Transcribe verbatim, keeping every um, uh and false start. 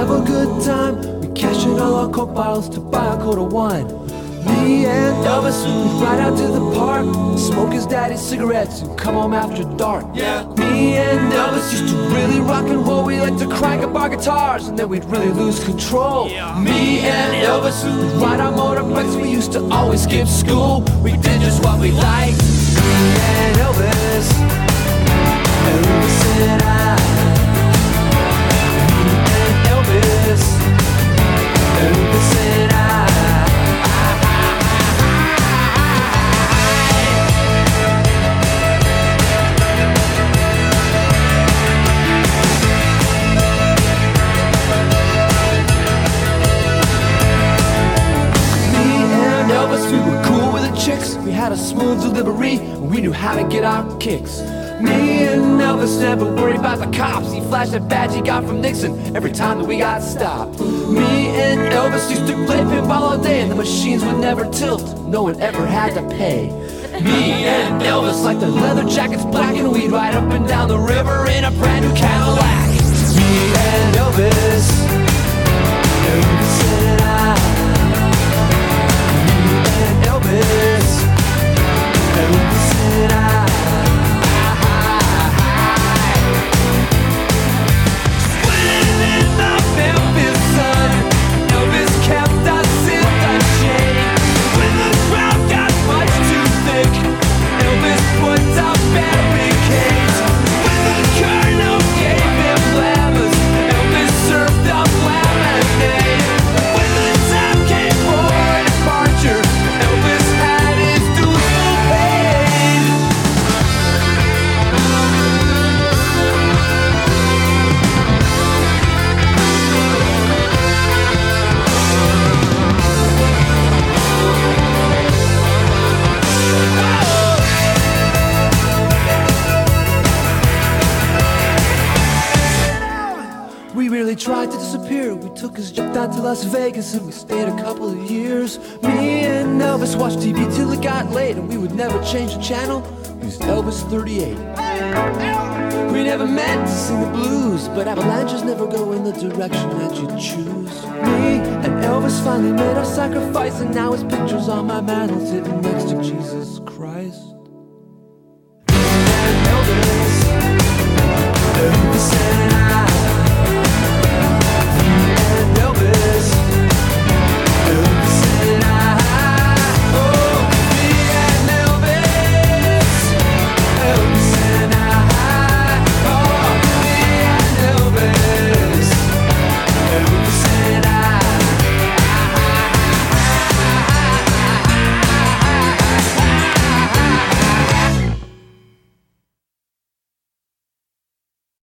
have a good time. We cash in all our coke bottles to buy a quart of wine. Me and Elvis, we'd ride out to the park, smoke his daddy's cigarettes and come home after dark. Yeah. Me and Elvis used to really rock and roll. We liked to crank up our guitars and then we'd really lose control. Yeah. Me and Elvis, we'd ride our motorbikes. We used to always skip school. We did just what we liked. Me and Elvis, Elvis and I. Me and Elvis, Elvis and I. We were cool with the chicks, we had a smooth delivery, and we knew how to get our kicks. Me and Elvis never worried about the cops. He flashed that badge he got from Nixon every time that we got stopped. Me and Elvis used to play pinball all day, and the machines would never tilt, no one ever had to pay. Me and Elvis, like the leather jackets black, and we'd ride up and down the river in a brand new Cadillac. Me and Elvis, Elvis and I. Elvis, Elvis and I. Swimming in the Memphis sun, Elvis kept us in the shade. When the crowd got much too thick, Elvis put up barricades. When the colonel gave him llamas, Elvis served up lemonade. When the time came for departure, Elvis had his dues paid. We really tried to disappear. We took his jet down to Las Vegas and we stayed a couple of years. Me and Elvis watched T V till it got late, and we would never change the channel. It was Elvis thirty-eight. We never meant to sing the blues, but avalanches never go in the direction that you choose. Me and Elvis finally made our sacrifice, and now his picture's on my mantle sitting next to Jesus Christ.